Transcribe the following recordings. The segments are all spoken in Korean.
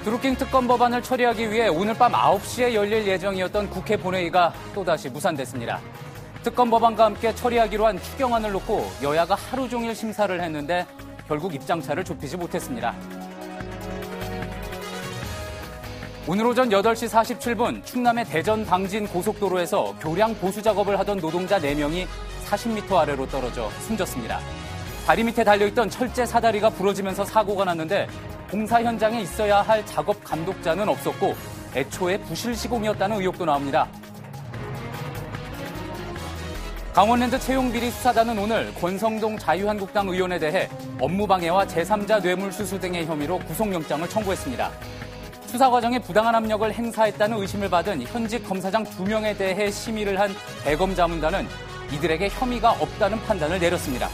드루킹 특검 법안을 처리하기 위해 오늘 밤 9시에 열릴 예정이었던 국회 본회의가 또다시 무산됐습니다. 특검 법안과 함께 처리하기로 한 추경안을 놓고 여야가 하루 종일 심사를 했는데 결국 입장차를 좁히지 못했습니다. 오늘 오전 8시 47분 충남의 대전 방진 고속도로에서 교량 보수 작업을 하던 노동자 4명이 40m 아래로 떨어져 숨졌습니다. 다리 밑에 달려있던 철제 사다리가 부러지면서 사고가 났는데 공사 현장에 있어야 할 작업 감독자는 없었고 애초에 부실 시공이었다는 의혹도 나옵니다. 강원랜드 채용비리 수사단은 오늘 권성동 자유한국당 의원에 대해 업무방해와 제3자 뇌물수수 등의 혐의로 구속영장을 청구했습니다. 수사 과정에 부당한 압력을 행사했다는 의심을 받은 현직 검사장 2명에 대해 심의를 한 대검자문단은 이들에게 혐의가 없다는 판단을 내렸습니다.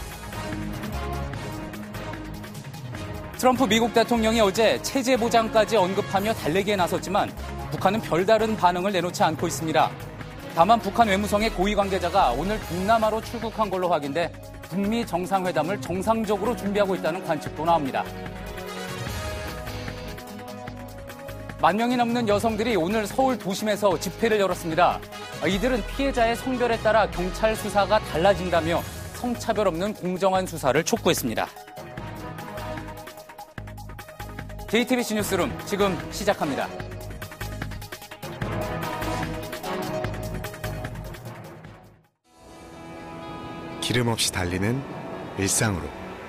트럼프 미국 대통령이 어제 체제 보장까지 언급하며 달래기에 나섰지만 북한은 별다른 반응을 내놓지 않고 있습니다. 다만 북한 외무성의 고위 관계자가 오늘 동남아로 출국한 걸로 확인돼 북미 정상회담을 정상적으로 준비하고 있다는 관측도 나옵니다. 10,000명이 넘는 여성들이 오늘 서울 도심에서 집회를 열었습니다. 이들은 피해자의 성별에 따라 경찰 수사가 달라진다며 성차별 없는 공정한 수사를 촉구했습니다. JTBC 뉴스룸 지금 시작합니다. 기름 없이 달리는 일상으로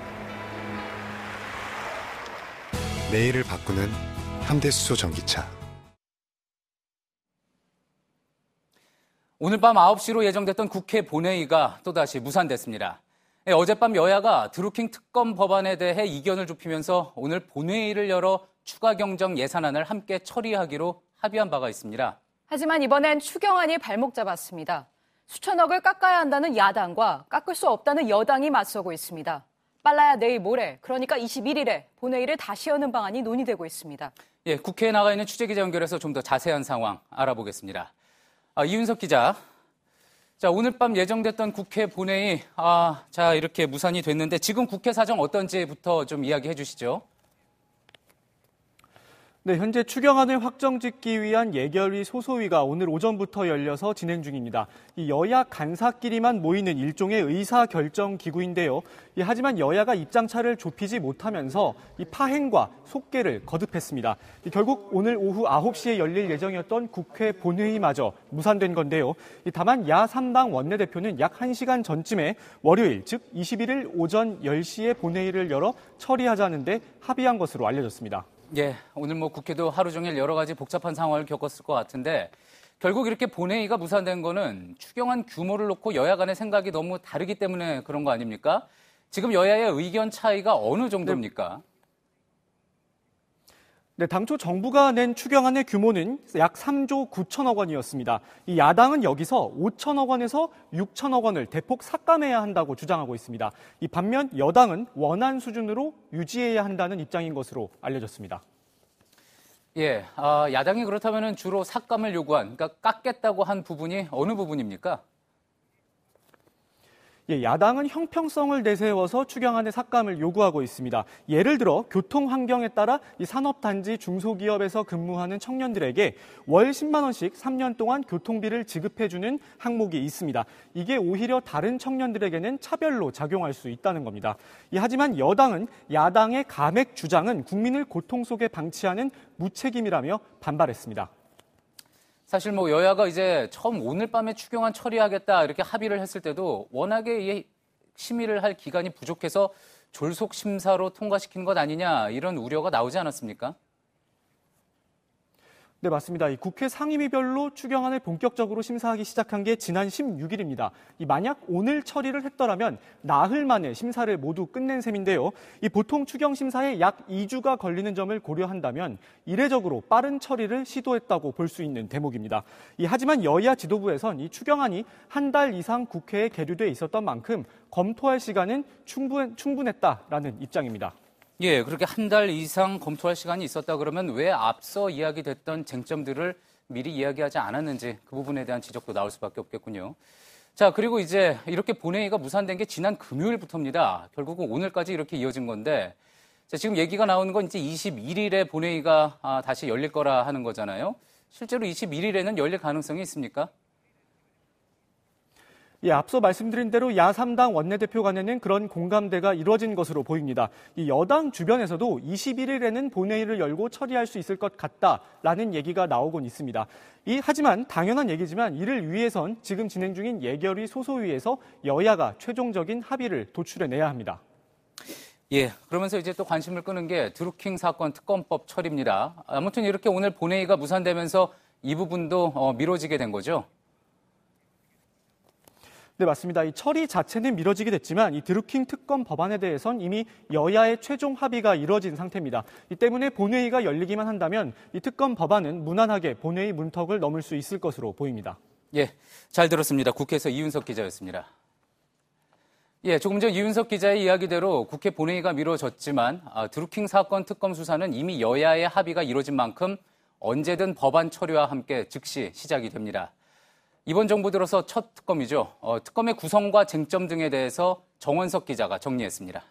내일을 바꾸는 현대수소 전기차. 오늘 밤 9시로 예정됐던 국회 본회의가 또다시 무산됐습니다. 어젯밤 여야가 드루킹 특검 법안에 대해 이견을 좁히면서 오늘 본회의를 열어 추가 경정 예산안을 함께 처리하기로 합의한 바가 있습니다. 하지만 이번엔 추경안이 발목 잡았습니다. 수천억을 깎아야 한다는 야당과 깎을 수 없다는 여당이 맞서고 있습니다. 빨라야 내일 모레, 그러니까 21일에 본회의를 다시 여는 방안이 논의되고 있습니다. 예, 국회에 나가 있는 취재기자 연결해서 좀 더 자세한 상황 알아보겠습니다. 이윤석 기자. 자, 오늘 밤 예정됐던 국회 본회의, 이렇게 무산이 됐는데 지금 국회 사정 어떤지부터 좀 이야기해 주시죠. 네, 현재 추경안을 확정짓기 위한 예결위 소소위가 오늘 오전부터 열려서 진행 중입니다. 이 여야 간사끼리만 모이는 일종의 의사결정 기구인데요. 하지만 여야가 입장차를 좁히지 못하면서 이 파행과 속개를 거듭했습니다. 결국 오늘 오후 9시에 열릴 예정이었던 국회 본회의마저 무산된 건데요. 다만 야 3당 원내대표는 약 1시간 전쯤에 월요일, 즉 21일 오전 10시에 본회의를 열어 처리하자는데 합의한 것으로 알려졌습니다. 예, 오늘 국회도 하루 종일 여러 가지 복잡한 상황을 겪었을 것 같은데 결국 이렇게 본회의가 무산된 거는 추경안 규모를 놓고 여야 간의 생각이 너무 다르기 때문에 그런 거 아닙니까? 지금 여야의 의견 차이가 어느 정도입니까? 네, 당초 정부가 낸 추경안의 규모는 약 3조 9천억 원이었습니다. 이 야당은 여기서 5천억 원에서 6천억 원을 대폭 삭감해야 한다고 주장하고 있습니다. 이 반면 여당은 원안 수준으로 유지해야 한다는 입장인 것으로 알려졌습니다. 예, 야당이 그렇다면 주로 삭감을 요구한, 그러니까 깎겠다고 한 부분이 어느 부분입니까? 예, 야당은 형평성을 내세워서 추경안의 삭감을 요구하고 있습니다. 예를 들어 교통 환경에 따라 이 산업단지 중소기업에서 근무하는 청년들에게 월 10만 원씩 3년 동안 교통비를 지급해주는 항목이 있습니다. 이게 오히려 다른 청년들에게는 차별로 작용할 수 있다는 겁니다. 하지만 여당은 야당의 감액 주장은 국민을 고통 속에 방치하는 무책임이라며 반발했습니다. 사실 여야가 이제 처음 오늘 밤에 추경안 처리하겠다 이렇게 합의를 했을 때도 워낙에 이 심의를 할 기간이 부족해서 졸속 심사로 통과시킨 것 아니냐 이런 우려가 나오지 않았습니까? 네, 맞습니다. 이 국회 상임위별로 추경안을 본격적으로 심사하기 시작한 게 지난 16일입니다. 만약 오늘 처리를 했더라면 나흘 만에 심사를 모두 끝낸 셈인데요. 보통 추경 심사에 약 2주가 걸리는 점을 고려한다면 이례적으로 빠른 처리를 시도했다고 볼 수 있는 대목입니다. 하지만 여야 지도부에선 이 추경안이 한 달 이상 국회에 계류돼 있었던 만큼 검토할 시간은 충분했다라는 입장입니다. 예, 그렇게 한 달 이상 검토할 시간이 있었다 그러면 왜 앞서 이야기됐던 쟁점들을 미리 이야기하지 않았는지 그 부분에 대한 지적도 나올 수밖에 없겠군요. 자, 그리고 이제 이렇게 본회의가 무산된 게 지난 금요일부터입니다. 결국은 오늘까지 이렇게 이어진 건데 자, 지금 얘기가 나오는 건 이제 21일에 본회의가 다시 열릴 거라 하는 거잖아요. 실제로 21일에는 열릴 가능성이 있습니까? 예, 앞서 말씀드린 대로 야3당 원내대표 간에는 그런 공감대가 이루어진 것으로 보입니다. 이 여당 주변에서도 21일에는 본회의를 열고 처리할 수 있을 것 같다라는 얘기가 나오곤 있습니다. 하지만 당연한 얘기지만 이를 위해선 지금 진행 중인 예결위 소소위에서 여야가 최종적인 합의를 도출해내야 합니다. 예, 그러면서 이제 또 관심을 끄는 게 드루킹 사건 특검법 처리입니다. 아무튼 이렇게 오늘 본회의가 무산되면서 이 부분도 미뤄지게 된 거죠? 네, 맞습니다. 이 처리 자체는 미뤄지게 됐지만 이 드루킹 특검 법안에 대해선 이미 여야의 최종 합의가 이루어진 상태입니다. 이 때문에 본회의가 열리기만 한다면 이 특검 법안은 무난하게 본회의 문턱을 넘을 수 있을 것으로 보입니다. 예, 잘 들었습니다. 국회에서 이윤석 기자였습니다. 예, 조금 전 이윤석 기자의 이야기대로 국회 본회의가 미뤄졌지만 드루킹 사건 특검 수사는 이미 여야의 합의가 이루어진 만큼 언제든 법안 처리와 함께 즉시 시작이 됩니다. 이번 정부 들어서 첫 특검이죠. 특검의 구성과 쟁점 등에 대해서 정원석 기자가 정리했습니다.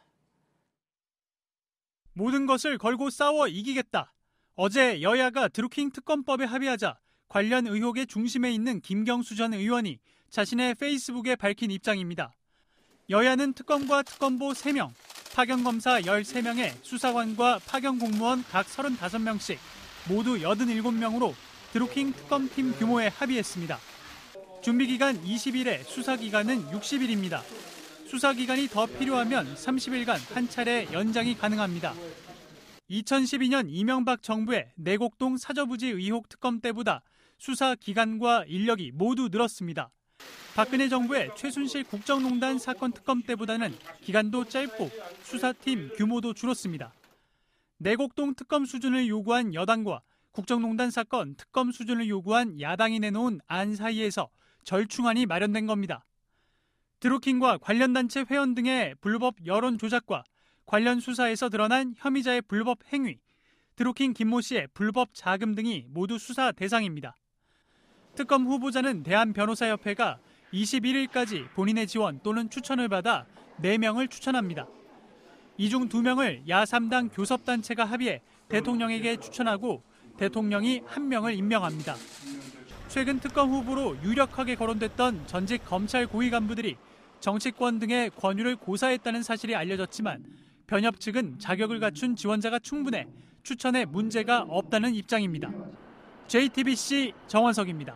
모든 것을 걸고 싸워 이기겠다. 어제 여야가 드루킹 특검법에 합의하자 관련 의혹의 중심에 있는 김경수 전 의원이 자신의 페이스북에 밝힌 입장입니다. 여야는 특검과 특검보 3명, 파견검사 13명의 수사관과 파견공무원 각 35명씩 모두 87명으로 드루킹 특검팀 규모에 합의했습니다. 준비기간 20일에 수사기간은 60일입니다. 수사기간이 더 필요하면 30일간 한 차례 연장이 가능합니다. 2012년 이명박 정부의 내곡동 사저부지 의혹 특검 때보다 수사 기간과 인력이 모두 늘었습니다. 박근혜 정부의 최순실 국정농단 사건 특검 때보다는 기간도 짧고 수사팀 규모도 줄었습니다. 내곡동 특검 수준을 요구한 여당과 국정농단 사건 특검 수준을 요구한 야당이 내놓은 안 사이에서 절충안이 마련된 겁니다. 드루킹과 관련 단체 회원 등의 불법 여론 조작과 관련 수사에서 드러난 혐의자의 불법 행위, 드루킹 김모 씨의 불법 자금 등이 모두 수사 대상입니다. 특검 후보자는 대한변호사협회가 21일까지 본인의 지원 또는 추천을 받아 4명을 추천합니다. 이 중 2명을 야3당 교섭단체가 합의해 대통령에게 추천하고 대통령이 1명을 임명합니다. 최근 특검 후보로 유력하게 거론됐던 전직 검찰 고위 간부들이 정치권 등의 권유를 고사했다는 사실이 알려졌지만 변협 측은 자격을 갖춘 지원자가 충분해 추천에 문제가 없다는 입장입니다. JTBC 정원석입니다.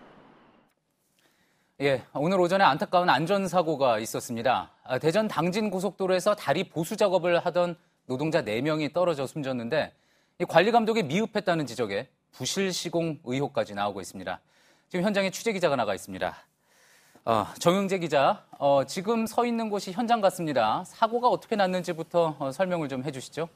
예, 오늘 오전에 안타까운 안전사고가 있었습니다. 대전 당진 고속도로에서 다리 보수 작업을 하던 노동자 4명이 떨어져 숨졌는데 관리 감독이 미흡했다는 지적에 부실 시공 의혹까지 나오고 있습니다. 지금 현장에 취재 기자가 나가 있습니다. 정영재 기자, 지금 서 있는 곳이 현장 같습니다. 사고가 어떻게 났는지부터 설명을 좀 해주시죠.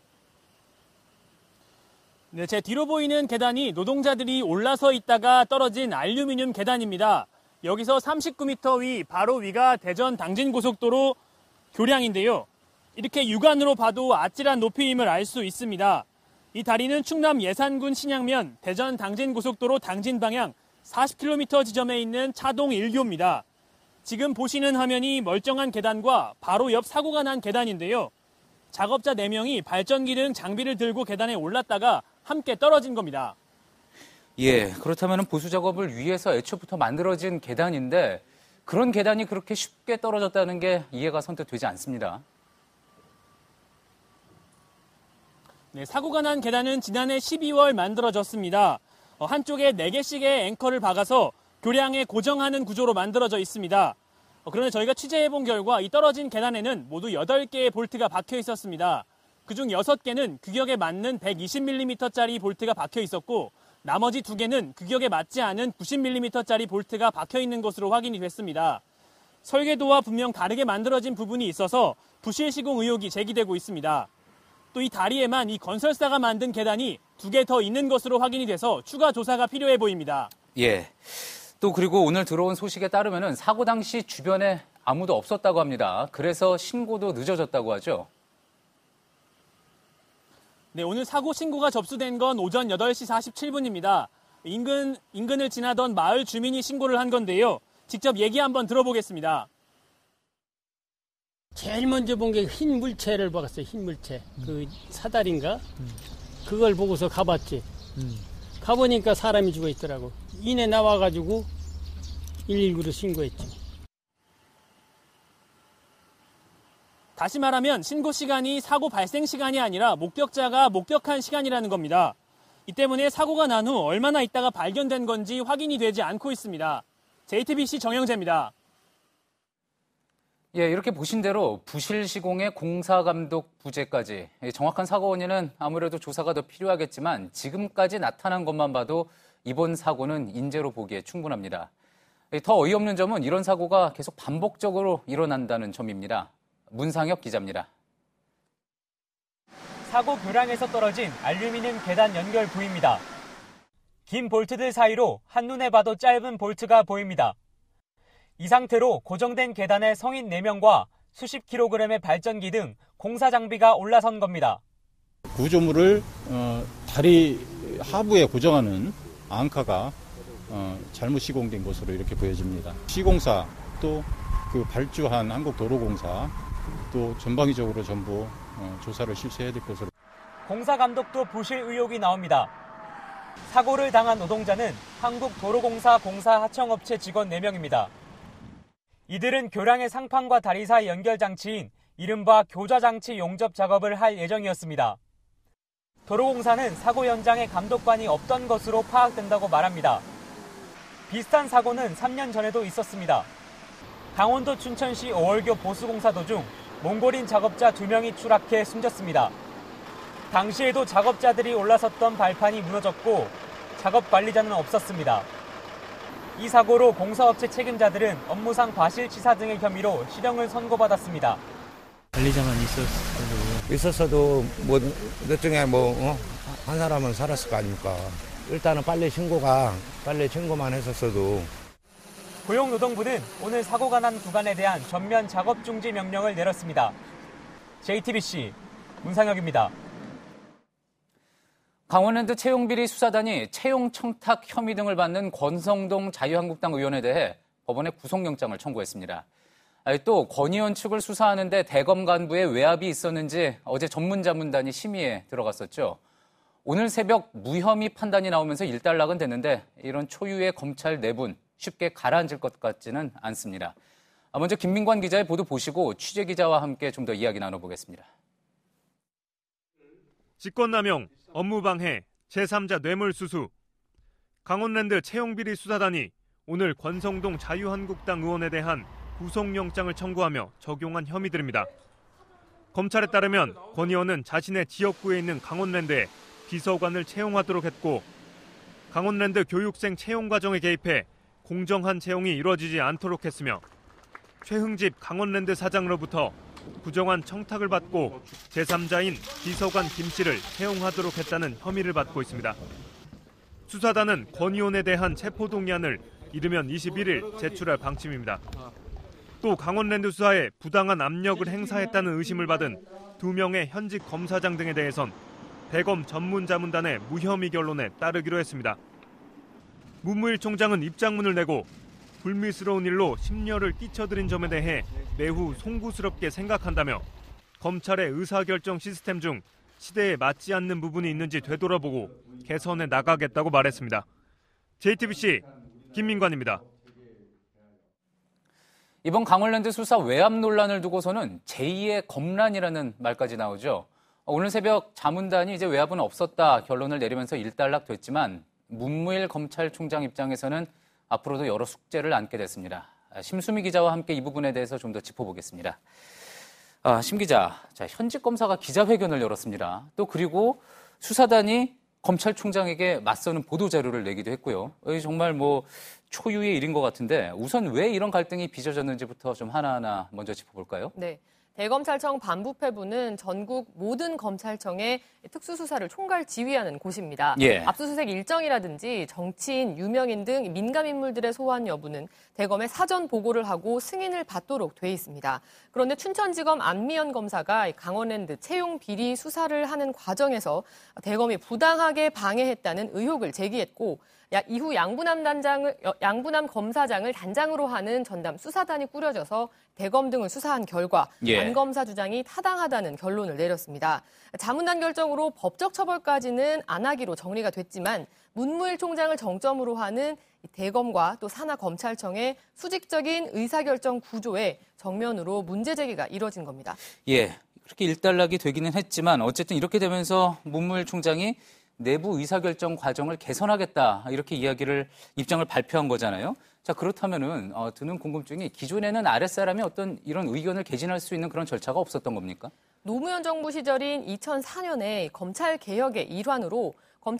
네, 제 뒤로 보이는 계단이 노동자들이 올라서 있다가 떨어진 알루미늄 계단입니다. 여기서 39m 위, 바로 위가 대전 당진고속도로 교량인데요. 이렇게 육안으로 봐도 아찔한 높이임을 알 수 있습니다. 이 다리는 충남 예산군 신양면 대전 당진고속도로 당진 방향 40km 지점에 있는 차동 1교입니다. 지금 보시는 화면이 멀쩡한 계단과 바로 옆 사고가 난 계단인데요. 작업자 4명이 발전기 등 장비를 들고 계단에 올랐다가 함께 떨어진 겁니다. 예, 그렇다면 보수 작업을 위해서 애초부터 만들어진 계단인데 그런 계단이 그렇게 쉽게 떨어졌다는 게 이해가 선뜻 되지 않습니다. 네, 사고가 난 계단은 지난해 12월 만들어졌습니다. 한쪽에 4개씩의 앵커를 박아서 교량에 고정하는 구조로 만들어져 있습니다. 그런데 저희가 취재해본 결과 이 떨어진 계단에는 모두 8개의 볼트가 박혀 있었습니다. 그중 6개는 규격에 맞는 120mm짜리 볼트가 박혀 있었고 나머지 2개는 규격에 맞지 않은 90mm짜리 볼트가 박혀 있는 것으로 확인이 됐습니다. 설계도와 분명 다르게 만들어진 부분이 있어서 부실 시공 의혹이 제기되고 있습니다. 또 이 다리에만 이 건설사가 만든 계단이 2개 더 있는 것으로 확인이 돼서 추가 조사가 필요해 보입니다. 예. 또 그리고 오늘 들어온 소식에 따르면 사고 당시 주변에 아무도 없었다고 합니다. 그래서 신고도 늦어졌다고 하죠. 네, 오늘 사고 신고가 접수된 건 오전 8시 47분입니다. 인근을 지나던 마을 주민이 신고를 한 건데요. 직접 얘기 한번 들어보겠습니다. 제일 먼저 본 게 흰 물체를 봤어요. 흰 물체. 그 사다리인가? 그걸 보고서 가봤지. 가보니까 사람이 죽어 있더라고. 이내 나와가지고 119로 신고했지. 다시 말하면 신고 시간이 사고 발생 시간이 아니라 목격자가 목격한 시간이라는 겁니다. 이 때문에 사고가 난 후 얼마나 있다가 발견된 건지 확인이 되지 않고 있습니다. JTBC 정영재입니다. 예, 이렇게 보신 대로 부실 시공의 공사감독 부재까지 정확한 사고 원인은 아무래도 조사가 더 필요하겠지만 지금까지 나타난 것만 봐도 이번 사고는 인재로 보기에 충분합니다. 더 어이없는 점은 이런 사고가 계속 반복적으로 일어난다는 점입니다. 문상혁 기자입니다. 사고 교량에서 떨어진 알루미늄 계단 연결 부위입니다. 긴 볼트들 사이로 한눈에 봐도 짧은 볼트가 보입니다. 이 상태로 고정된 계단에 성인 4명과 수십 킬로그램의 발전기 등 공사 장비가 올라선 겁니다. 구조물을 다리 하부에 고정하는 앙카가 잘못 시공된 것으로 이렇게 보여집니다. 시공사 또 그 발주한 한국도로공사 또 전방위적으로 전부 조사를 실시해야 될 것으로. 공사 감독도 부실 의혹이 나옵니다. 사고를 당한 노동자는 한국도로공사 공사 하청업체 직원 4명입니다. 이들은 교량의 상판과 다리 사이 연결 장치인 이른바 교좌장치 용접 작업을 할 예정이었습니다. 도로공사는 사고 현장에 감독관이 없던 것으로 파악된다고 말합니다. 비슷한 사고는 3년 전에도 있었습니다. 강원도 춘천시 오월교 보수공사 도중 몽골인 작업자 2명이 추락해 숨졌습니다. 당시에도 작업자들이 올라섰던 발판이 무너졌고 작업 관리자는 없었습니다. 이 사고로 공사업체 책임자들은 업무상 과실치사 등의 혐의로 실형을 선고받았습니다. 관리자만 있었어도 뭐 몇 중에 한 사람은 살았을 거 아닙니까? 일단은 빨리 신고만 했었어도. 고용노동부는 오늘 사고가 난 구간에 대한 전면 작업 중지 명령을 내렸습니다. JTBC 문상혁입니다. 강원랜드 채용비리 수사단이 채용 청탁 혐의 등을 받는 권성동 자유한국당 의원에 대해 법원에 구속영장을 청구했습니다. 또 권 의원 측을 수사하는데 대검 간부의 외압이 있었는지 어제 전문자문단이 심의에 들어갔었죠. 오늘 새벽 무혐의 판단이 나오면서 일단락은 됐는데 이런 초유의 검찰 내분 쉽게 가라앉을 것 같지는 않습니다. 먼저 김민관 기자의 보도 보시고 취재기자와 함께 좀 더 이야기 나눠보겠습니다. 직권남용, 업무방해, 제3자 뇌물수수. 강원랜드 채용비리 수사단이 오늘 권성동 자유한국당 의원에 대한 구속영장을 청구하며 적용한 혐의들입니다. 검찰에 따르면 권 의원은 자신의 지역구에 있는 강원랜드에 비서관을 채용하도록 했고 강원랜드 교육생 채용 과정에 개입해 공정한 채용이 이루어지지 않도록 했으며 최흥집 강원랜드 사장으로부터 부정한 청탁을 받고 제3자인 비서관 김 씨를 채용하도록 했다는 혐의를 받고 있습니다. 수사단은 권 의원에 대한 체포동의안을 이르면 21일 제출할 방침입니다. 또 강원랜드 수사에 부당한 압력을 행사했다는 의심을 받은 2명의 현직 검사장 등에 대해선 대검 전문자문단의 무혐의 결론에 따르기로 했습니다. 문무일 총장은 입장문을 내고 불미스러운 일로 심려를 끼쳐드린 점에 대해 매우 송구스럽게 생각한다며 검찰의 의사결정 시스템 중 시대에 맞지 않는 부분이 있는지 되돌아보고 개선해 나가겠다고 말했습니다. JTBC 김민관입니다. 이번 강원랜드 수사 외압 논란을 두고서는 제2의 검란이라는 말까지 나오죠. 오늘 새벽 자문단이 이제 외압은 없었다 결론을 내리면서 일단락됐지만 문무일 검찰총장 입장에서는 앞으로도 여러 숙제를 안게 됐습니다. 심수미 기자와 함께 이 부분에 대해서 좀 더 짚어보겠습니다. 심 기자, 현직 검사가 기자회견을 열었습니다. 또 그리고 수사단이 검찰총장에게 맞서는 보도자료를 내기도 했고요. 정말 초유의 일인 것 같은데 우선 왜 이런 갈등이 빚어졌는지부터 좀 하나하나 먼저 짚어볼까요? 네. 대검찰청 반부패부는 전국 모든 검찰청의 특수수사를 총괄 지휘하는 곳입니다. 예. 압수수색 일정이라든지 정치인, 유명인 등 민감인물들의 소환 여부는 대검에 사전 보고를 하고 승인을 받도록 돼 있습니다. 그런데 춘천지검 안미연 검사가 강원랜드 채용 비리 수사를 하는 과정에서 대검이 부당하게 방해했다는 의혹을 제기했고 이후 양부남 검사장을 단장으로 하는 전담 수사단이 꾸려져서 대검 등을 수사한 결과 안 검사 주장이 타당하다는 결론을 내렸습니다. 자문단 결정으로 법적 처벌까지는 안 하기로 정리가 됐지만 문무일 총장을 정점으로 하는 대검과 또 산하검찰청의 수직적인 의사결정 구조에 정면으로 문제 제기가 이뤄진 겁니다. 예, 그렇게 일단락이 되기는 했지만 어쨌든 이렇게 되면서 문무일 총장이 내부 의사결정 과정을 개선하겠다 이렇게 입장을 발표한 거잖아요. 자, 그렇다면은 드는 궁금증이 기존에는 아랫사람이 어떤 이런 의견을 개진할 수 있는 그런 절차가 없었던 겁니까? 노무현 정부 시절인 2004년에 검찰개혁의 일환으로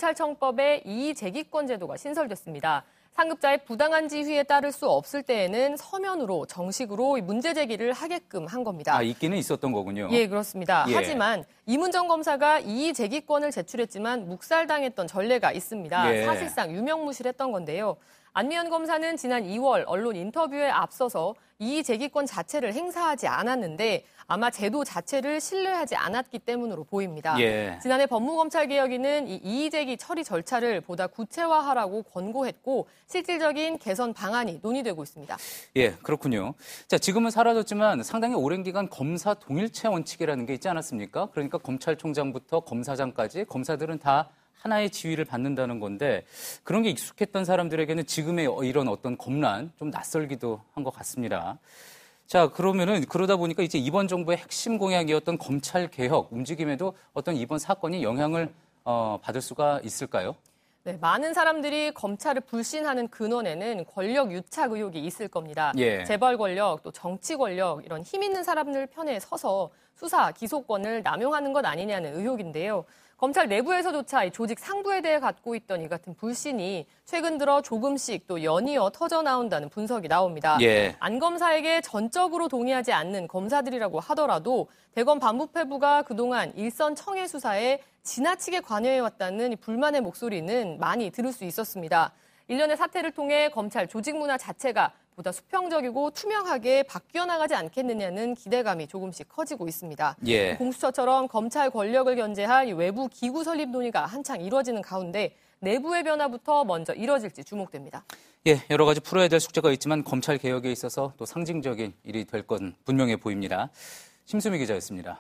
검찰청법에 이의제기권 제도가 신설됐습니다. 상급자의 부당한 지휘에 따를 수 없을 때에는 서면으로 정식으로 문제 제기를 하게끔 한 겁니다. 아, 있기는 있었던 거군요. 예, 그렇습니다. 하지만 이문정 검사가 이의제기권을 제출했지만 묵살당했던 전례가 있습니다. 사실상 유명무실했던 건데요. 안미연 검사는 지난 2월 언론 인터뷰에 앞서서 이의제기권 자체를 행사하지 않았는데 아마 제도 자체를 신뢰하지 않았기 때문으로 보입니다. 지난해 법무검찰개혁위는 이 이의제기 처리 절차를 보다 구체화하라고 권고했고 실질적인 개선 방안이 논의되고 있습니다. 예, 그렇군요. 자, 지금은 사라졌지만 상당히 오랜 기간 검사 동일체 원칙이라는 게 있지 않았습니까? 그러니까 검찰총장부터 검사장까지 검사들은 다 하나의 지위를 받는다는 건데 그런 게 익숙했던 사람들에게는 지금의 이런 어떤 검란 좀 낯설기도 한 것 같습니다. 자, 그러면은 그러다 보니까 이제 이번 정부의 핵심 공약이었던 검찰 개혁 움직임에도 어떤 이번 사건이 영향을 받을 수가 있을까요? 네, 많은 사람들이 검찰을 불신하는 근원에는 권력 유착 의혹이 있을 겁니다. 재벌 권력, 또 정치 권력, 이런 힘 있는 사람들 편에 서서 수사, 기소권을 남용하는 것 아니냐는 의혹인데요. 검찰 내부에서조차 이 조직 상부에 대해 갖고 있던 이 같은 불신이 최근 들어 조금씩 또 연이어 터져 나온다는 분석이 나옵니다. 안 검사에게 전적으로 동의하지 않는 검사들이라고 하더라도 대검 반부패부가 그동안 일선 청해 수사에 지나치게 관여해왔다는 불만의 목소리는 많이 들을 수 있었습니다. 일련의 사태를 통해 검찰 조직 문화 자체가 보다 수평적이고 투명하게 바뀌어 나가지 않겠느냐는 기대감이 조금씩 커지고 있습니다. 공수처처럼 검찰 권력을 견제할 외부 기구 설립 논의가 한창 이루어지는 가운데 내부의 변화부터 먼저 이뤄질지 주목됩니다. 예, 여러 가지 풀어야 될 숙제가 있지만 검찰 개혁에 있어서 또 상징적인 일이 될 건 분명해 보입니다. 심수미 기자였습니다.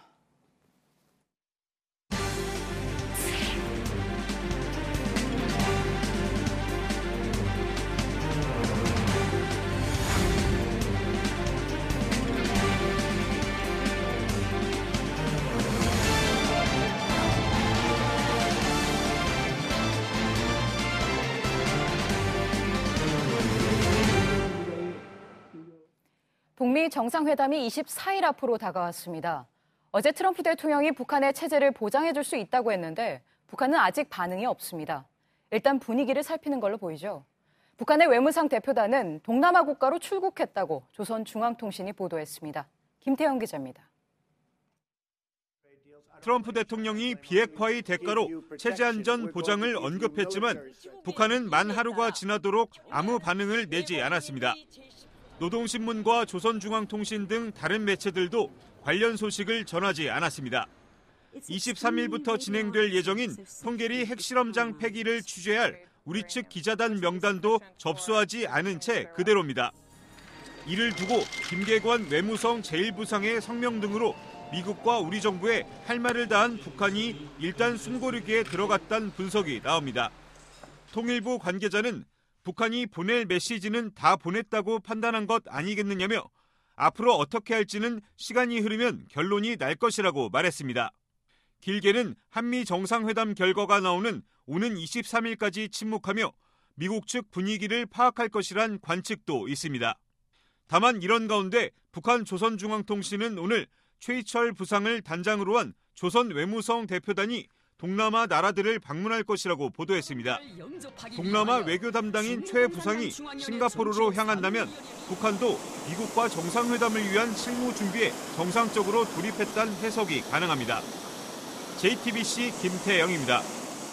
북미 정상회담이 24일 앞으로 다가왔습니다. 어제 트럼프 대통령이 북한의 체제를 보장해줄 수 있다고 했는데 북한은 아직 반응이 없습니다. 일단 분위기를 살피는 걸로 보이죠. 북한의 외무상 대표단은 동남아 국가로 출국했다고 조선중앙통신이 보도했습니다. 김태형 기자입니다. 트럼프 대통령이 비핵화의 대가로 체제 안전 보장을 언급했지만 북한은 만 하루가 지나도록 아무 반응을 내지 않았습니다. 노동신문과 조선중앙통신 등 다른 매체들도 관련 소식을 전하지 않았습니다. 23일부터 진행될 예정인 풍계리 핵실험장 폐기를 취재할 우리 측 기자단 명단도 접수하지 않은 채 그대로입니다. 이를 두고 김계관 외무성 제1부상의 성명 등으로 미국과 우리 정부에 할 말을 다한 북한이 일단 숨고르기에 들어갔다는 분석이 나옵니다. 통일부 관계자는 북한이 보낼 메시지는 다 보냈다고 판단한 것 아니겠느냐며 앞으로 어떻게 할지는 시간이 흐르면 결론이 날 것이라고 말했습니다. 길게는 한미 정상회담 결과가 나오는 오는 23일까지 침묵하며 미국 측 분위기를 파악할 것이란 관측도 있습니다. 다만 이런 가운데 북한 조선중앙통신은 오늘 최희철 부상을 단장으로 한 조선 외무성 대표단이 동남아 나라들을 방문할 것이라고 보도했습니다. 동남아 외교 담당인 최 부상이 싱가포르로 향한다면 북한도 미국과 정상회담을 위한 실무 준비에 정상적으로 돌입했다는 해석이 가능합니다. JTBC 김태영입니다.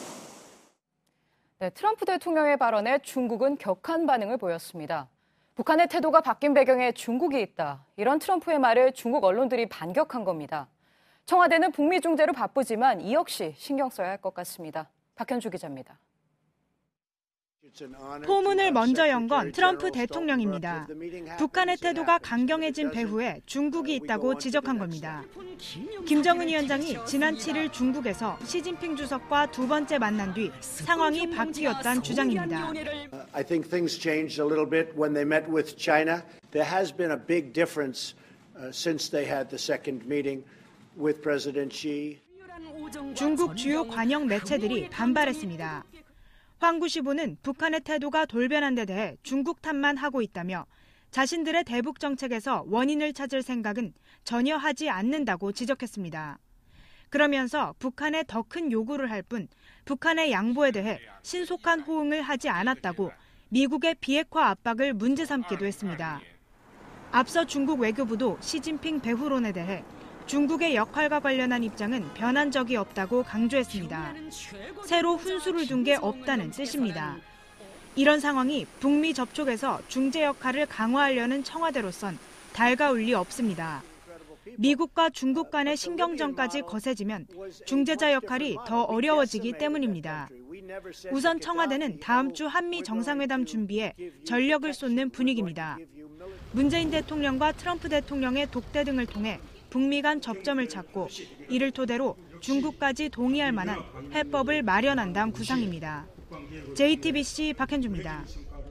네, 트럼프 대통령의 발언에 중국은 격한 반응을 보였습니다. 북한의 태도가 바뀐 배경에 중국이 있다. 이런 트럼프의 말을 중국 언론들이 반격한 겁니다. 청와대는 북미 중재로 바쁘지만 이 역시 신경 써야 할 것 같습니다. 박현주 기자입니다. 포문을 먼저 연 건 트럼프 대통령입니다. 북한의 태도가 강경해진 배후에 중국이 있다고 지적한 겁니다. 김정은 위원장이 지난 7일 중국에서 시진핑 주석과 두 번째 만난 뒤 상황이 바뀌었다는 주장입니다. I think things changed a little bit when they met with China. There has been a big difference since they had the second meeting with President Xi. 중국 주요 관영 매체들이 반발했습니다. 황구시보는 북한의 태도가 돌변한 데 대해 중국 탓만 하고 있다며 자신들의 대북 정책에서 원인을 찾을 생각은 전혀 하지 않는다고 지적했습니다. 그러면서 북한에 더 큰 요구를 할 뿐 북한의 양보에 대해 신속한 호응을 하지 않았다고 미국의 비핵화 압박을 문제 삼기도 했습니다. 앞서 중국 외교부도 시진핑 배후론에 대해 중국의 역할과 관련한 입장은 변한 적이 없다고 강조했습니다. 새로 훈수를 둔 게 없다는 뜻입니다. 이런 상황이 북미 접촉에서 중재 역할을 강화하려는 청와대로선 달가울 리 없습니다. 미국과 중국 간의 신경전까지 거세지면 중재자 역할이 더 어려워지기 때문입니다. 우선 청와대는 다음 주 한미 정상회담 준비에 전력을 쏟는 분위기입니다. 문재인 대통령과 트럼프 대통령의 독대 등을 통해 북미 간 접점을 찾고 이를 토대로 중국까지 동의할 만한 해법을 마련한다는 구상입니다. JTBC 박현주입니다.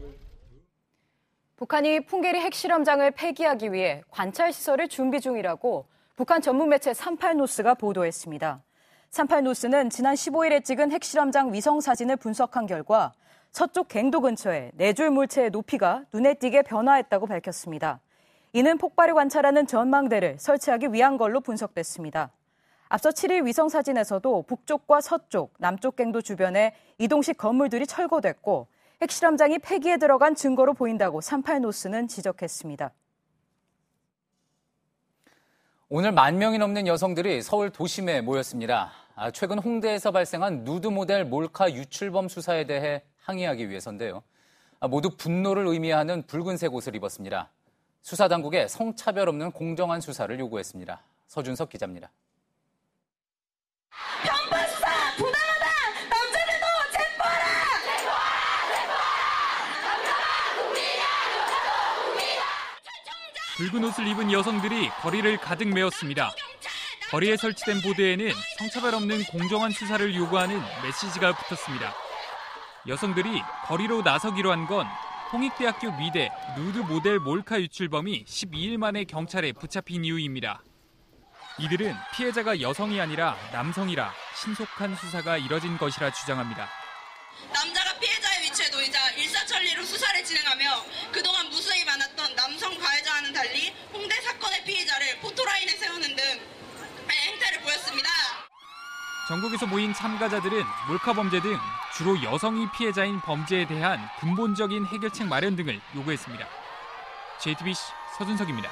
북한이 풍계리 핵실험장을 폐기하기 위해 관찰시설을 준비 중이라고 북한 전문 매체 38노스가 보도했습니다. 38노스는 지난 15일에 찍은 핵실험장 위성사진을 분석한 결과 서쪽 갱도 근처에 내줄 물체의 높이가 눈에 띄게 변화했다고 밝혔습니다. 이는 폭발을 관찰하는 전망대를 설치하기 위한 걸로 분석됐습니다. 앞서 7일 위성사진에서도 북쪽과 서쪽, 남쪽 갱도 주변에 이동식 건물들이 철거됐고 핵실험장이 폐기에 들어간 증거로 보인다고 38노스는 지적했습니다. 오늘 10,000명이 넘는 여성들이 서울 도심에 모였습니다. 최근 홍대에서 발생한 누드 모델 몰카 유출범 수사에 대해 항의하기 위해서인데요. 모두 분노를 의미하는 붉은색 옷을 입었습니다. 수사당국에 성차별 없는 공정한 수사를 요구했습니다. 서준석 기자입니다. 편파 수사 부당하다. 남자들도 체포하라. 붉은 옷을 입은 여성들이 거리를 가득 메웠습니다. 거리에 설치된 보드에는 성차별 없는 공정한 수사를 요구하는 메시지가 붙었습니다. 여성들이 거리로 나서기로 한 건 홍익대학교 미대 누드 모델 몰카 유출범이 12일 만에 경찰에 붙잡힌 이유입니다. 이들은 피해자가 여성이 아니라 남성이라 신속한 수사가 이뤄진 것이라 주장합니다. 남자가 피해자의 위치에 놓이자 일사천리로 수사를 진행하며 그동안 무수히 많았던 남성 가해자와는 달리 홍대 사건의 피해자를 포토라인에 세우는 등 행태를 보였습니다. 전국에서 모인 참가자들은 몰카 범죄 등 주로 여성이 피해자인 범죄에 대한 근본적인 해결책 마련 등을 요구했습니다. JTBC 서준석입니다.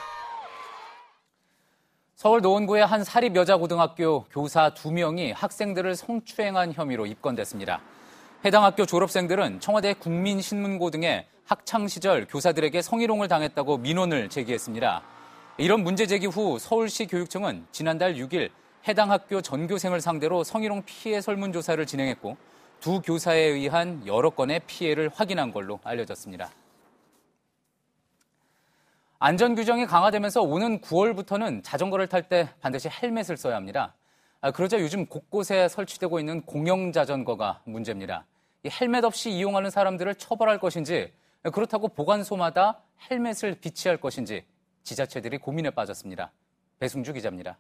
서울 노원구의 한 사립여자고등학교 교사 2명이 학생들을 성추행한 혐의로 입건됐습니다. 해당 학교 졸업생들은 청와대 국민신문고 등에 학창시절 교사들에게 성희롱을 당했다고 민원을 제기했습니다. 이런 문제 제기 후 서울시 교육청은 지난달 6일 해당 학교 전교생을 상대로 성희롱 피해 설문조사를 진행했고 두 교사에 의한 여러 건의 피해를 확인한 걸로 알려졌습니다. 안전규정이 강화되면서 오는 9월부터는 자전거를 탈 때 반드시 헬멧을 써야 합니다. 그러자 요즘 곳곳에 설치되고 있는 공영자전거가 문제입니다. 이 헬멧 없이 이용하는 사람들을 처벌할 것인지 그렇다고 보관소마다 헬멧을 비치할 것인지 지자체들이 고민에 빠졌습니다. 배승주 기자입니다.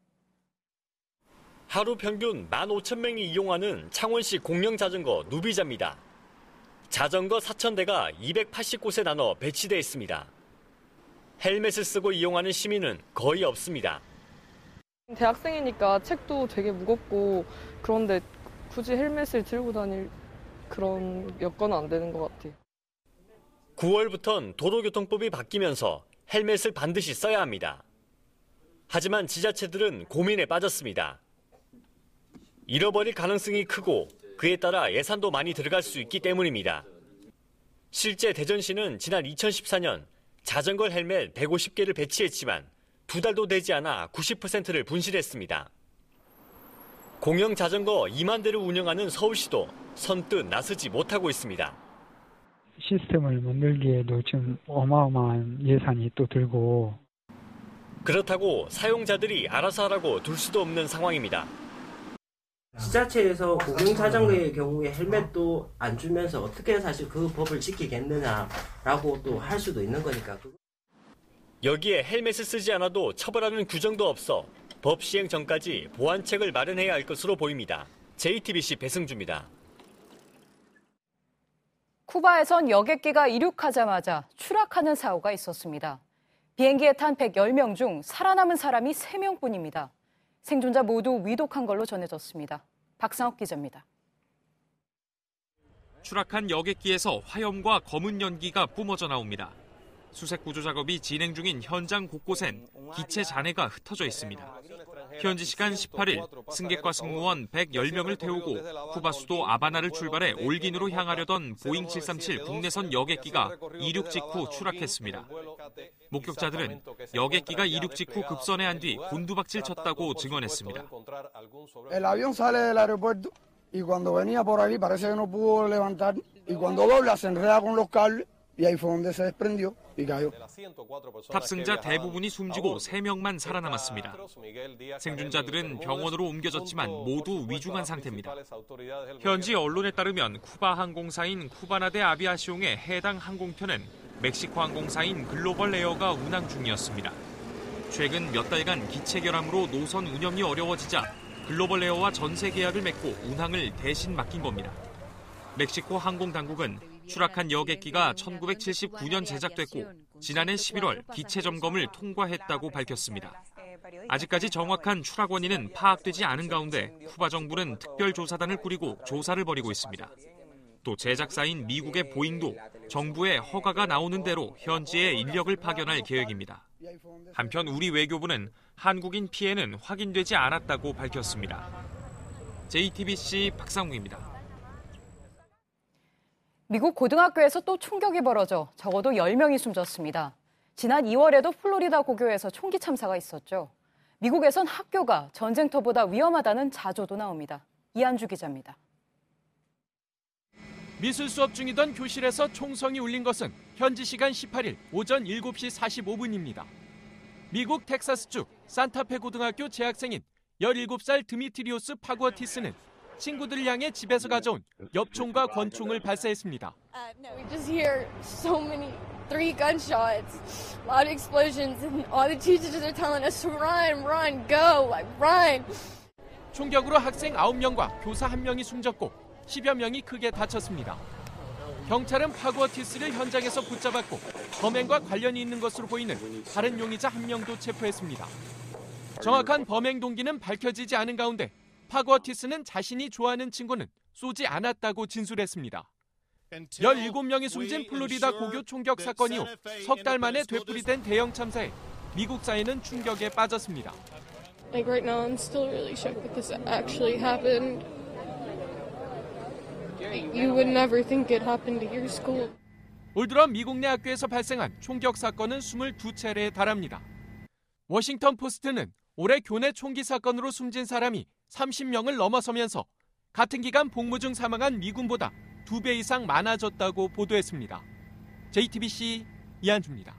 하루 평균 15,000명이 이용하는 창원시 공영자전거 누비자입니다. 자전거 4,000대가 280곳에 나눠 배치되어 있습니다. 헬멧을 쓰고 이용하는 시민은 거의 없습니다. 대학생이니까 책도 되게 무겁고 그런데 굳이 헬멧을 들고 다닐 그런 여건은 안 되는 것 같아요. 9월부턴 도로교통법이 바뀌면서 헬멧을 반드시 써야 합니다. 하지만 지자체들은 고민에 빠졌습니다. 잃어버릴 가능성이 크고 그에 따라 예산도 많이 들어갈 수 있기 때문입니다. 실제 대전시는 지난 2014년 자전거 헬멧 150개를 배치했지만 2달도 되지 않아 90%를 분실했습니다. 공영 자전거 2만 대를 운영하는 서울시도 선뜻 나서지 못하고 있습니다. 시스템을 만들기에도 지금 어마어마한 예산이 또 들고. 그렇다고 사용자들이 알아서 하라고 둘 수도 없는 상황입니다. 지자체에서 공용자전거의 경우에 헬멧도 안 주면서 어떻게 사실 그 법을 지키겠느냐라고 또 할 수도 있는 거니까. 여기에 헬멧을 쓰지 않아도 처벌하는 규정도 없어 법 시행 전까지 보완책을 마련해야 할 것으로 보입니다. JTBC 배승주입니다. 쿠바에선 여객기가 이륙하자마자 추락하는 사고가 있었습니다. 비행기에 탄 110명 중 살아남은 사람이 3명뿐입니다. 생존자 모두 위독한 걸로 전해졌습니다. 박상욱 기자입니다. 추락한 여객기에서 화염과 검은 연기가 뿜어져 나옵니다. 수색 구조 작업이 진행 중인 현장 곳곳엔 기체 잔해가 흩어져 있습니다. 현지 시간 18일 승객과 승무원 110명을 태우고 쿠바 수도 아바나를 출발해 올긴으로 향하려던 보잉 737 국내선 여객기가 이륙 직후 추락했습니다. 목격자들은 여객기가 이륙 직후 급선회한 뒤 곤두박질 쳤다고 증언했습니다. El avión sale del aeropuerto y cuando venía por ahí parece que no pudo levantar y cuando dobla se enreda con los cables y ahí fue donde se desprendió y cayó. 탑승자 대부분이 숨지고 3명만 살아남았습니다. 생존자들은 병원으로 옮겨졌지만 모두 위중한 상태입니다. 현지 언론에 따르면 쿠바 항공사인 쿠바나데 아비아시옹의 해당 항공편은 멕시코 항공사인 글로벌 에어가 운항 중이었습니다. 최근 몇 달간 기체 결함으로 노선 운영이 어려워지자 글로벌 에어와 전세 계약을 맺고 운항을 대신 맡긴 겁니다. 멕시코 항공당국은 추락한 여객기가 1979년 제작됐고 지난해 11월 기체 점검을 통과했다고 밝혔습니다. 아직까지 정확한 추락 원인은 파악되지 않은 가운데 쿠바 정부는 특별조사단을 꾸리고 조사를 벌이고 있습니다. 또 제작사인 미국의 보잉도 정부의 허가가 나오는 대로 현지에 인력을 파견할 계획입니다. 한편 우리 외교부는 한국인 피해는 확인되지 않았다고 밝혔습니다. JTBC 박상욱입니다. 미국 고등학교에서 또 총격이 벌어져 적어도 10명이 숨졌습니다. 지난 2월에도 플로리다 고교에서 총기 참사가 있었죠. 미국에선 학교가 전쟁터보다 위험하다는 자조도 나옵니다. 이한주 기자입니다. 미술 수업 중이던 교실에서 총성이 울린 것은 현지 시간 18일 오전 7시 45분입니다. 미국 텍사스주 산타페 고등학교 재학생인 17살 드미트리오스 파구어티스는 친구들을 향해 집에서 가져온 엽총과 권총을 발사했습니다. We just hear so many 3 gunshots, loud explosions, and all the teachers are telling us to run, run, go, like run. 총격으로 학생 9명과 교사 1명이 숨졌고 10여 명이 크게 다쳤습니다. 경찰은 파구어티스를 현장에서 붙잡았고 범행과 관련이 있는 것으로 보이는 다른 용의자 1명도 체포했습니다. 정확한 범행 동기는 밝혀지지 않은 가운데 파구어티스는 자신이 좋아하는 친구는 쏘지 않았다고 진술했습니다. 17명이 숨진 플로리다 고교 총격 사건 이후 석 달 만에 되풀이된 대형 참사에 미국 사회는 충격에 빠졌습니다. Like right now, I'm still really shocked that this actually happened. You would never think it happened to your school. 올 들어 미국 내 학교에서 발생한 총격 사건은 22차례에 달합니다. 워싱턴 포스트는 올해 교내 총기 사건으로 숨진 사람이 30명을 넘어서면서 같은 기간 복무 중 사망한 미군보다 2배 이상 많아졌다고 보도했습니다. JTBC 이한주입니다.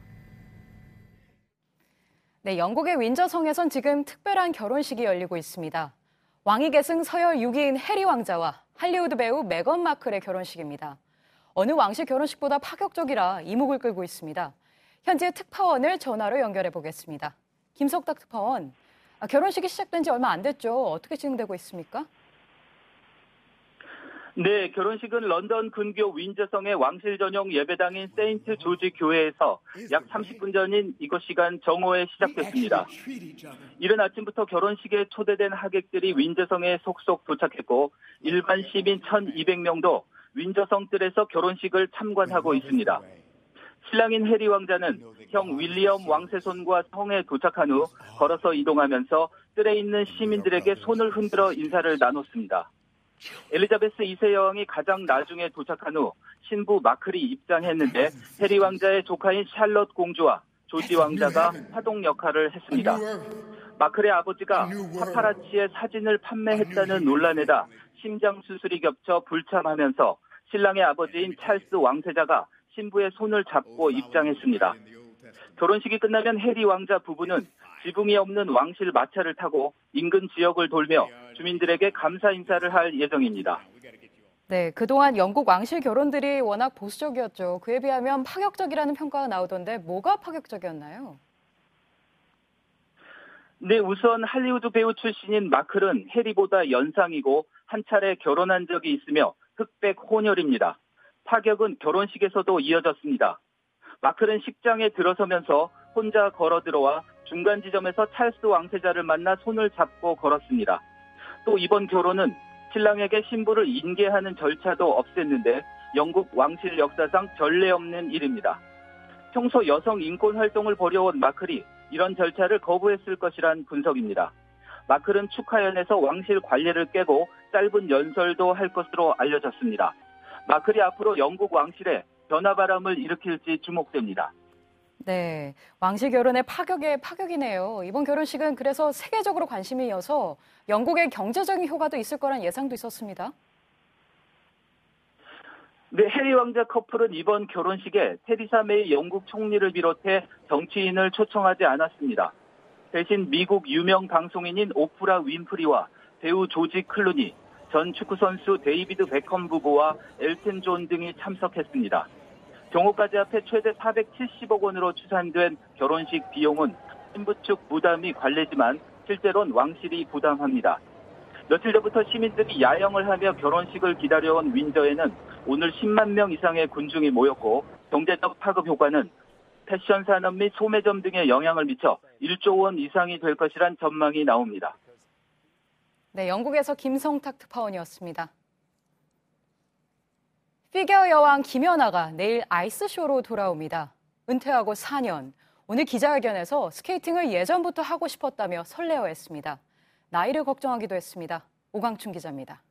네, 영국의 윈저성에선 지금 특별한 결혼식이 열리고 있습니다. 왕위 계승 서열 6위인 해리 왕자와 할리우드 배우 메건 마클의 결혼식입니다. 어느 왕실 결혼식보다 파격적이라 이목을 끌고 있습니다. 현지의 특파원을 전화로 연결해 보겠습니다. 김석탁 특파원, 결혼식이 시작된 지 얼마 안 됐죠. 어떻게 진행되고 있습니까? 네, 결혼식은 런던 근교 윈저성의 왕실 전용 예배당인 세인트 조지 교회에서 약 30분 전인 이곳 시간 정오에 시작됐습니다. 이른 아침부터 결혼식에 초대된 하객들이 윈저성에 속속 도착했고 일반 시민 1,200명도 윈저성 뜰에서 결혼식을 참관하고 있습니다. 신랑인 해리 왕자는 형 윌리엄 왕세손과 성에 도착한 후 걸어서 이동하면서 뜰에 있는 시민들에게 손을 흔들어 인사를 나눴습니다. 엘리자베스 2세 여왕이 가장 나중에 도착한 후 신부 마클이 입장했는데 해리 왕자의 조카인 샬럿 공주와 조지 왕자가 파동 역할을 했습니다. 마클의 아버지가 파파라치의 사진을 판매했다는 논란에다 심장 수술이 겹쳐 불참하면서 신랑의 아버지인 찰스 왕세자가 신부의 손을 잡고 입장했습니다. 결혼식이 끝나면 해리 왕자 부부는 지붕이 없는 왕실 마차를 타고 인근 지역을 돌며 주민들에게 감사 인사를 할 예정입니다. 네, 그동안 영국 왕실 결혼들이 워낙 보수적이었죠. 그에 비하면 파격적이라는 평가가 나오던데 뭐가 파격적이었나요? 네, 우선 할리우드 배우 출신인 마클은 해리보다 연상이고 한 차례 결혼한 적이 있으며 흑백 혼혈입니다. 파격은 결혼식에서도 이어졌습니다. 마클은 식장에 들어서면서 혼자 걸어 들어와 중간 지점에서 찰스 왕세자를 만나 손을 잡고 걸었습니다. 또 이번 결혼은 신랑에게 신부를 인계하는 절차도 없앴는데 영국 왕실 역사상 전례 없는 일입니다. 평소 여성 인권 활동을 벌여온 마클이 이런 절차를 거부했을 것이란 분석입니다. 마클은 축하연에서 왕실 관례를 깨고 짧은 연설도 할 것으로 알려졌습니다. 마클이 앞으로 영국 왕실에 변화바람을 일으킬지 주목됩니다. 네, 왕실 결혼의 파격이네요. 이번 결혼식은 그래서 세계적으로 관심이 이어서 영국의 경제적인 효과도 있을 거란 예상도 있었습니다. 네, 해리 왕자 커플은 이번 결혼식에 테리사 메이 영국 총리를 비롯해 정치인을 초청하지 않았습니다. 대신 미국 유명 방송인인 오프라 윈프리와 배우 조지 클루니, 전 축구선수 데이비드 베컴 부부와 엘튼 존 등이 참석했습니다. 경호까지 합해 최대 470억 원으로 추산된 결혼식 비용은 신부 측 부담이 관례지만 실제로는 왕실이 부담합니다. 며칠 전부터 시민들이 야영을 하며 결혼식을 기다려온 윈저에는 오늘 10만 명 이상의 군중이 모였고 경제적 파급 효과는 패션 산업 및 소매점 등에 영향을 미쳐 1조 원 이상이 될 것이란 전망이 나옵니다. 네, 영국에서 김성탁 특파원이었습니다. 피겨 여왕 김연아가 내일 아이스쇼로 돌아옵니다. 은퇴하고 4년. 오늘 기자회견에서 스케이팅을 예전부터 하고 싶었다며 설레어했습니다. 나이를 걱정하기도 했습니다. 오광춘 기자입니다.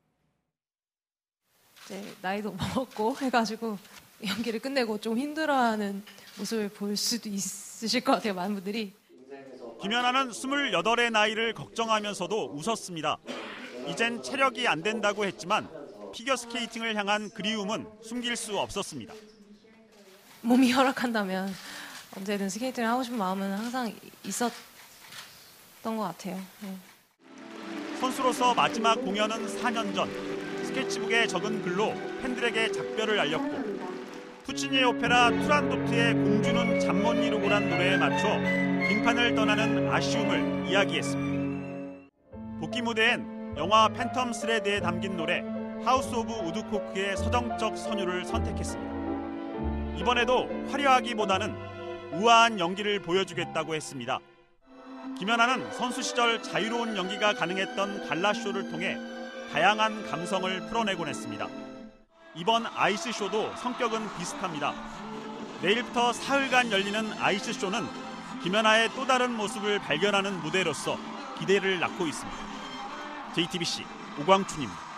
이제 나이도 먹었고 해가지고 연기를 끝내고 좀 힘들어하는 모습을 볼 수도 있으실 것 같아요. 많은 분들이. 김연아는 28의 나이를 걱정하면서도 웃었습니다. 이젠 체력이 안 된다고 했지만 피겨스케이팅을 향한 그리움은 숨길 수 없었습니다. 몸이 허락한다면 언제든 스케이팅을 하고 싶은 마음은 항상 있었던 것 같아요. 네. 선수로서 마지막 공연은 4년 전. 스케치북에 적은 글로 팬들에게 작별을 알렸고 푸치니의 오페라 투란도트의 공주는 잠 못 이루고란 노래에 맞춰 빙판을 떠나는 아쉬움을 이야기했습니다. 복귀 무대엔 영화 팬텀 스레드에 담긴 노래 하우스 오브 우드코크의 서정적 선율을 선택했습니다. 이번에도 화려하기보다는 우아한 연기를 보여주겠다고 했습니다. 김연아는 선수 시절 자유로운 연기가 가능했던 갈라쇼를 통해 다양한 감성을 풀어내곤 했습니다. 이번 아이스쇼도 성격은 비슷합니다. 내일부터 사흘간 열리는 아이스쇼는 김연아의 또 다른 모습을 발견하는 무대로서 기대를 낳고 있습니다. JTBC 오광춘입니다.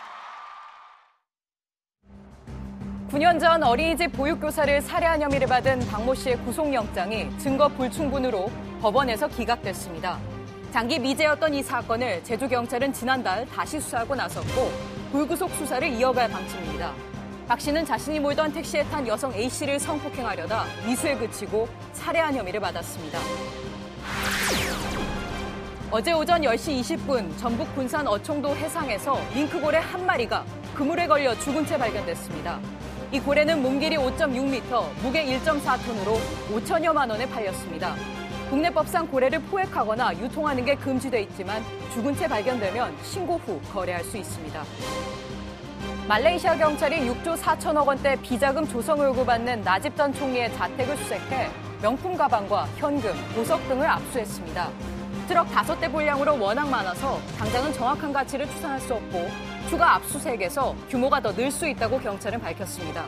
9년 전 어린이집 보육교사를 살해한 혐의를 받은 박모 씨의 구속영장이 증거 불충분으로 법원에서 기각됐습니다. 장기 미제였던 이 사건을 제주경찰은 지난달 다시 수사하고 나섰고 불구속 수사를 이어갈 방침입니다. 박 씨는 자신이 몰던 택시에 탄 여성 A 씨를 성폭행하려다 미수에 그치고 살해한 혐의를 받았습니다. 어제 오전 10시 20분 전북 군산 어청도 해상에서 밍크고래 한 마리가 그물에 걸려 죽은 채 발견됐습니다. 이 고래는 몸길이 5.6m, 무게 1.4톤으로 5천여만 원에 팔렸습니다. 국내법상 고래를 포획하거나 유통하는 게 금지돼 있지만 죽은 채 발견되면 신고 후 거래할 수 있습니다. 말레이시아 경찰이 6조 4천억 원대 비자금 조성을 요구받는 나집 전 총리의 자택을 수색해 명품 가방과 현금, 보석 등을 압수했습니다. 트럭 5대 분량으로 워낙 많아서 당장은 정확한 가치를 추산할 수 없고 추가 압수수색에서 규모가 더 늘 수 있다고 경찰은 밝혔습니다.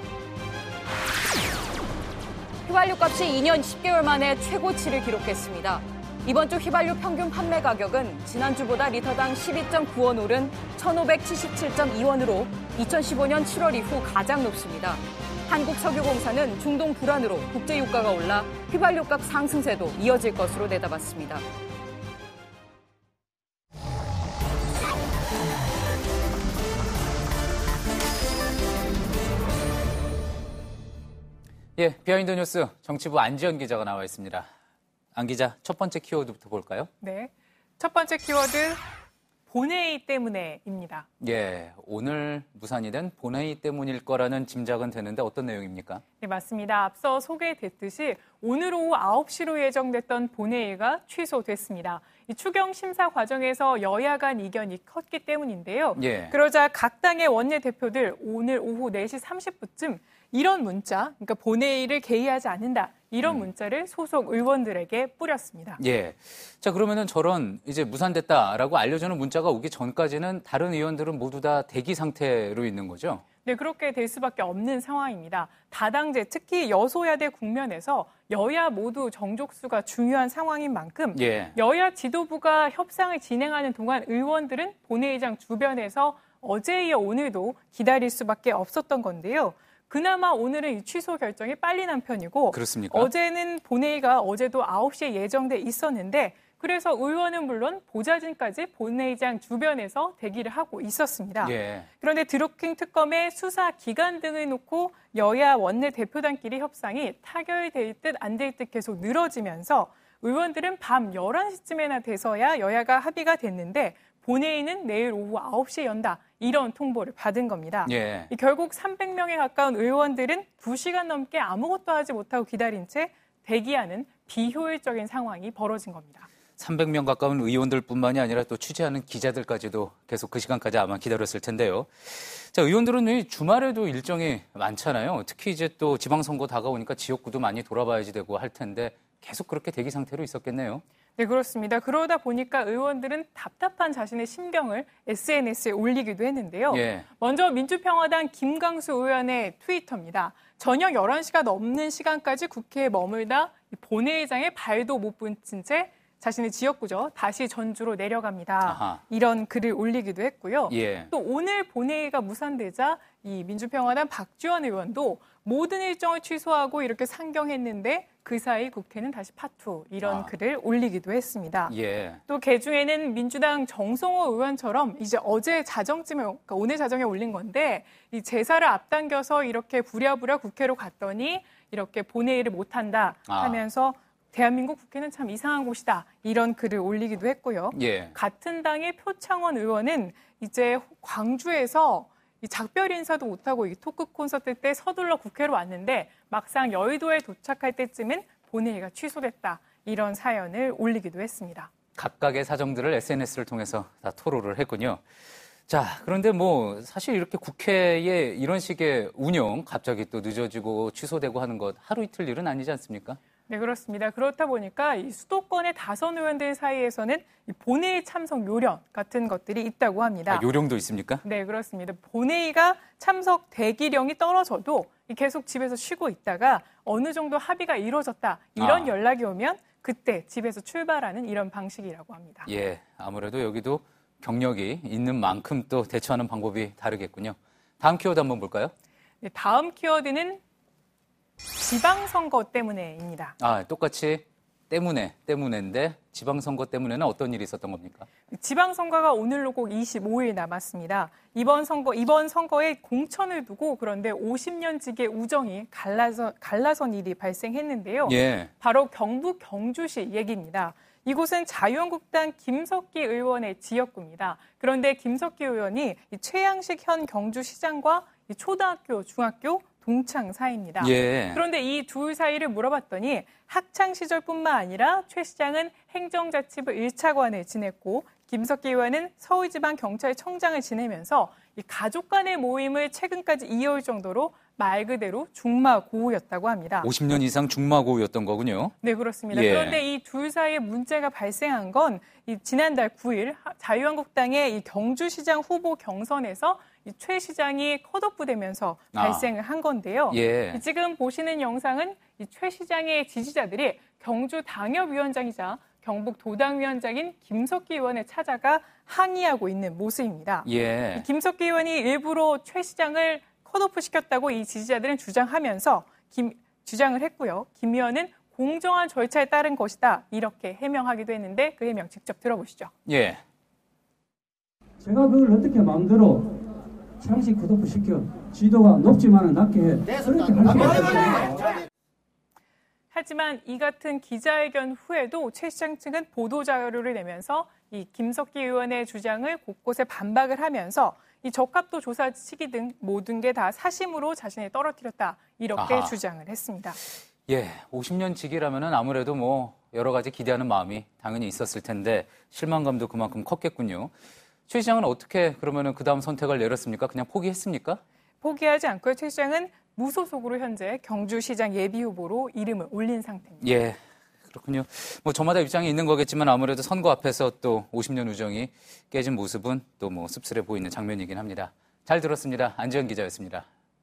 휘발유 값이 2년 10개월 만에 최고치를 기록했습니다. 이번 주 휘발유 평균 판매 가격은 지난주보다 리터당 12.9원 오른 1,577.2원으로 2015년 7월 이후 가장 높습니다. 한국석유공사는 중동 불안으로 국제유가가 올라 휘발유값 상승세도 이어질 것으로 내다봤습니다. 예, 비하인드 뉴스 정치부 안지연 기자가 나와 있습니다. 안 기자, 첫 번째 키워드부터 볼까요? 네, 첫 번째 키워드 본회의 때문에입니다. 예, 오늘 무산이 된 본회의 때문일 거라는 짐작은 되는데 어떤 내용입니까? 네, 맞습니다. 앞서 소개됐듯이 오늘 오후 9시로 예정됐던 본회의가 취소됐습니다. 이 추경 심사 과정에서 여야 간 이견이 컸기 때문인데요. 예. 그러자 각 당의 원내대표들 오늘 오후 4시 30분쯤 이런 문자, 그러니까 본회의를 개의하지 않는다. 이런 문자를 소속 의원들에게 뿌렸습니다. 예. 자, 그러면은 저런 이제 무산됐다라고 알려주는 문자가 오기 전까지는 다른 의원들은 모두 다 대기 상태로 있는 거죠? 네, 그렇게 될 수밖에 없는 상황입니다. 다당제, 특히 여소야대 국면에서 여야 모두 정족수가 중요한 상황인 만큼 예. 여야 지도부가 협상을 진행하는 동안 의원들은 본회의장 주변에서 어제에 이어 오늘도 기다릴 수밖에 없었던 건데요. 그나마 오늘은 이 취소 결정이 빨리 난 편이고 그렇습니까? 어제는 본회의가 어제도 9시에 예정돼 있었는데 그래서 의원은 물론 보좌진까지 본회의장 주변에서 대기를 하고 있었습니다. 예. 그런데 드루킹 특검의 수사 기간 등을 놓고 여야 원내대표단끼리 협상이 타결될 듯 안 될 듯 계속 늘어지면서 의원들은 밤 11시쯤에나 돼서야 여야가 합의가 됐는데 본회의는 내일 오후 9시에 연다. 이런 통보를 받은 겁니다. 예. 결국 300명에 가까운 의원들은 2시간 넘게 아무것도 하지 못하고 기다린 채 대기하는 비효율적인 상황이 벌어진 겁니다. 300명 가까운 의원들뿐만이 아니라 또 취재하는 기자들까지도 계속 그 시간까지 아마 기다렸을 텐데요. 자, 의원들은 이 주말에도 일정이 많잖아요. 특히 이제 또 지방선거 다가오니까 지역구도 많이 돌아봐야지 되고 할 텐데 계속 그렇게 대기 상태로 있었겠네요. 네, 그렇습니다. 그러다 보니까 의원들은 답답한 자신의 심경을 SNS에 올리기도 했는데요. 예. 먼저 민주평화당 김광수 의원의 트위터입니다. 저녁 11시가 넘는 시간까지 국회에 머물다 본회의장에 발도 못 붙인 채 자신의 지역구죠. 다시 전주로 내려갑니다. 아하. 이런 글을 올리기도 했고요. 예. 또 오늘 본회의가 무산되자 이 민주평화당 박지원 의원도 모든 일정을 취소하고 이렇게 상경했는데 그 사이 국회는 다시 파투 이런 글을 올리기도 했습니다. 예. 또 개중에는 민주당 정성호 의원처럼 이제 어제 자정쯤에 그러니까 오늘 자정에 올린 건데 이 제사를 앞당겨서 이렇게 부랴부랴 국회로 갔더니 이렇게 본회의를 못한다 하면서 대한민국 국회는 참 이상한 곳이다. 이런 글을 올리기도 했고요. 예. 같은 당의 표창원 의원은 이제 광주에서 이 작별 인사도 못하고 이 토크 콘서트 때 서둘러 국회로 왔는데 막상 여의도에 도착할 때쯤은 본회의가 취소됐다. 이런 사연을 올리기도 했습니다. 각각의 사정들을 SNS를 통해서 다 토로를 했군요. 자, 그런데 뭐 사실 이렇게 국회의 이런 식의 운영 갑자기 또 늦어지고 취소되고 하는 것 하루 이틀 일은 아니지 않습니까? 네, 그렇습니다. 그렇다 보니까 이 수도권의 다선 의원들 사이에서는 이 본회의 참석 요령 같은 것들이 있다고 합니다. 아, 요령도 있습니까? 네, 그렇습니다. 본회의가 참석 대기령이 떨어져도 계속 집에서 쉬고 있다가 어느 정도 합의가 이루어졌다. 이런 연락이 오면 그때 집에서 출발하는 이런 방식이라고 합니다. 예, 아무래도 여기도 경력이 있는 만큼 또 대처하는 방법이 다르겠군요. 다음 키워드 한번 볼까요? 네, 다음 키워드는 지방선거 때문에입니다. 아, 똑같이 때문에인데 지방선거 때문에는 어떤 일이 있었던 겁니까? 지방선거가 오늘로 꼭 25일 남았습니다. 이번 선거에 공천을 두고 그런데 50년 직의 우정이 갈라선 일이 발생했는데요. 예. 바로 경북 경주시 얘기입니다. 이곳은 자유한국당 김석기 의원의 지역구입니다. 그런데 김석기 의원이 최양식 현 경주시장과 초등학교, 중학교 동창 사이입니다. 예. 그런데 이 둘 사이를 물어봤더니 학창 시절뿐만 아니라 최 시장은 행정자치부 1차관을 지냈고 김석기 의원은 서울지방경찰청장을 지내면서 이 가족 간의 모임을 최근까지 이어올 정도로 말 그대로 중마고우였다고 합니다. 50년 이상 중마고우였던 거군요. 네, 그렇습니다. 예. 그런데 이 둘 사이에 문제가 발생한 건 이 지난달 9일 자유한국당의 이 경주시장 후보 경선에서 이 최 시장이 컷오프되면서 발생을 한 건데요. 예. 지금 보시는 영상은 이 최 시장의 지지자들이 경주 당협위원장이자 경북 도당위원장인 김석기 의원을 찾아가 항의하고 있는 모습입니다. 예. 이 김석기 의원이 일부러 최 시장을 컷오프 시켰다고 이 지지자들은 주장하면서 주장을 했고요. 김 의원은 공정한 절차에 따른 것이다. 이렇게 해명하기도 했는데 그 해명 직접 들어보시죠. 예. 제가 그걸 어떻게 마음대로 창시 컷오프 시켜 지도가 높지만은 낮게 해. 그렇게 할 수 없습니다. 하지만 이 같은 기자회견 후에도 최 시장 측은 보도자료를 내면서 이 김석기 의원의 주장을 곳곳에 반박을 하면서 이 적합도 조사 시기 등 모든 게 다 사심으로 자신을 떨어뜨렸다. 이렇게 주장을 했습니다. 예, 50년 직이라면은 아무래도 뭐 여러 가지 기대하는 마음이 당연히 있었을 텐데 실망감도 그만큼 컸겠군요. 최 시장은 어떻게 그러면은 그 다음 선택을 내렸습니까? 그냥 포기했습니까? 포기하지 않고요. 최 시장은 무소속으로 현재 경주시장 예비후보로 이름을 올린 상태입니다. 예, 그렇군요. 뭐 저마다 입장이 있는 거겠지만 아무래도 선거 앞에서 또 50년 우정이 깨진 모습은 또 뭐 씁쓸해 보이는 장면이긴 합니다. 잘 들었습니다. 안지현 기자였습니다.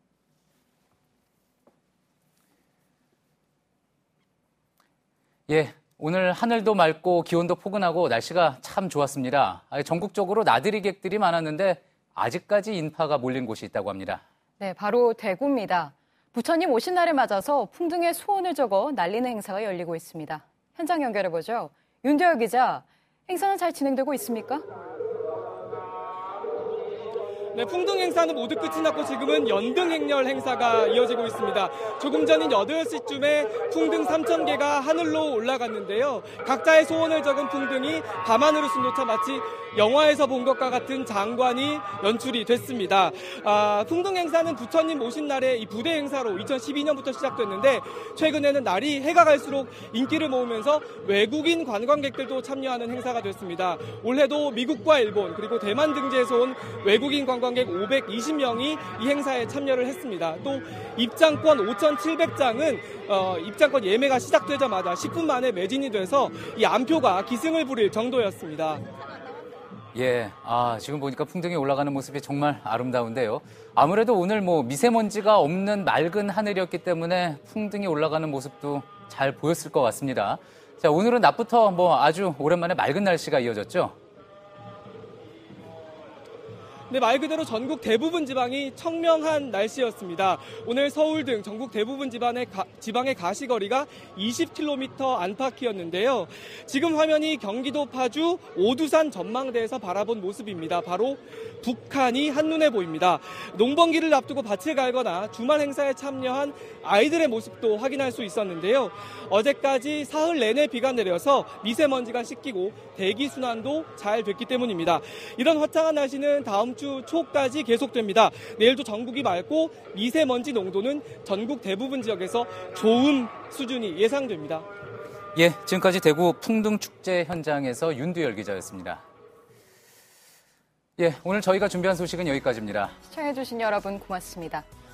예, 오늘 하늘도 맑고 기온도 포근하고 날씨가 참 좋았습니다. 전국적으로 나들이 객들이 많았는데 아직까지 인파가 몰린 곳이 있다고 합니다. 네, 바로 대구입니다. 부처님 오신 날을 맞아서 풍등의 소원을 적어 날리는 행사가 열리고 있습니다. 현장 연결해보죠. 윤대열 기자, 행사는 잘 진행되고 있습니까? 네, 풍등 행사는 모두 끝이 났고 지금은 연등 행렬 행사가 이어지고 있습니다. 조금 전인 8시쯤에 풍등 3,000개가 하늘로 올라갔는데요. 각자의 소원을 적은 풍등이 밤하늘을 순도차 마치 영화에서 본 것과 같은 장관이 연출이 됐습니다. 풍등 행사는 부처님 오신 날의 이 부대 행사로 2012년부터 시작됐는데 최근에는 날이 해가 갈수록 인기를 모으면서 외국인 관광객들도 참여하는 행사가 됐습니다. 올해도 미국과 일본 그리고 대만 등지에서 온 외국인 관광객 520명이 이 행사에 참여를 했습니다. 또 입장권 5,700장은 입장권 예매가 시작되자마자 10분 만에 매진이 돼서 이 안표가 기승을 부릴 정도였습니다. 예, 지금 보니까 풍등이 올라가는 모습이 정말 아름다운데요. 아무래도 오늘 뭐 미세먼지가 없는 맑은 하늘이었기 때문에 풍등이 올라가는 모습도 잘 보였을 것 같습니다. 자, 오늘은 낮부터 뭐 아주 오랜만에 맑은 날씨가 이어졌죠. 네, 말 그대로 전국 대부분 지방이 청명한 날씨였습니다. 오늘 서울 등 전국 대부분 지방의 가시거리가 20km 안팎이었는데요. 지금 화면이 경기도 파주 오두산 전망대에서 바라본 모습입니다. 바로 북한이 한눈에 보입니다. 농번기를 앞두고 밭을 갈거나 주말 행사에 참여한 아이들의 모습도 확인할 수 있었는데요. 어제까지 사흘 내내 비가 내려서 미세먼지가 씻기고 대기 순환도 잘 됐기 때문입니다. 이런 화창한 날씨는 다음 주 초까지 계속됩니다. 내일도 전국이 맑고 미세먼지 농도는 전국 대부분 지역에서 좋음 수준이 예상됩니다. 예, 지금까지 대구 풍등축제 현장에서 윤두열 기자였습니다. 예, 오늘 저희가 준비한 소식은 여기까지입니다. 시청해주신 여러분 고맙습니다.